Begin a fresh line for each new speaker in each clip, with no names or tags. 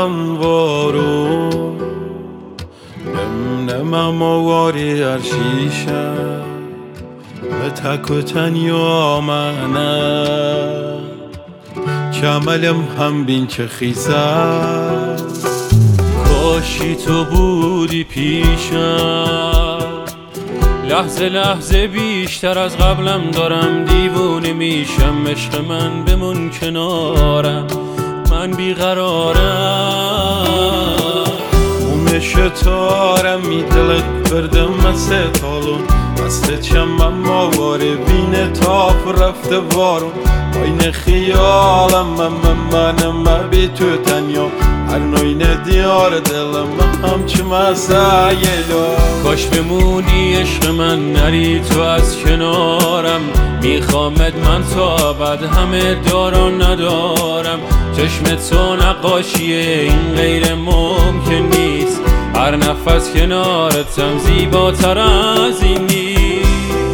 وارو نمم واری ارشیشه به تک و تنیا منم کملم هم بین چه خیزه کاشی تو بودی پیشم لحظه لحظه بیشتر از قبلم دارم دیوونه میشم عشق من بمون کنارم من بیقرارم شتارم می دلت بردم مثل تالون مثل چمم ماواره بین تاف رفته وارون آین خیالم من بی تو تنیا هر نوینه دیار دلم همچه مسایلو کاش بمونی عشق من نری تو از کنارم میخوامت من تا بعد همه دارو ندارم چشم تو نقاشیه این غیر ممکن نیست هر نفس کنارتم زیباتر از این نیست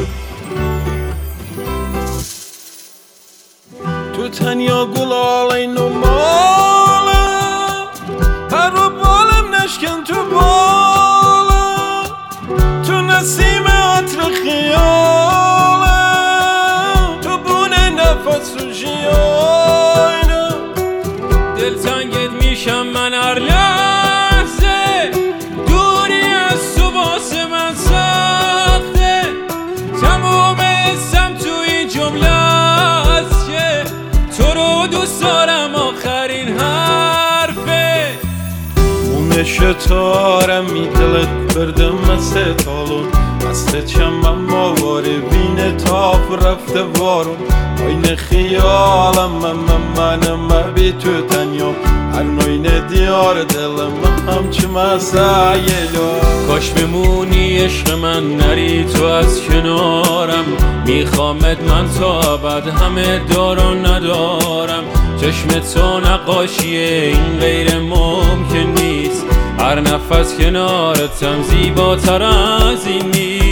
تو تنیا گلالای نماله هر رو بالم نشکن تو بالم تو نسیم عطر خیاله تو بونه نفس و جیانه دلتنگت میشم من هر لحظه دوری از تو واسه من سخته تموم اسم تو این جمله است که تو رو دوست دارم آخرین حرفه اون شتارم می دلت بردم مثل تالون مثل چمم ماواره بین تاف رفته وارون آین خیالم من بی تو تنیا هر نوینه دیار دلم همچه مسایلو کاش بمونی عشق من نری تو از کنارم میخوامت من تا بعد همه دارو ندارم چشم تو نقاشیه این غیر ممکن نیست هر نفس کنارتم زیباتر از این نیست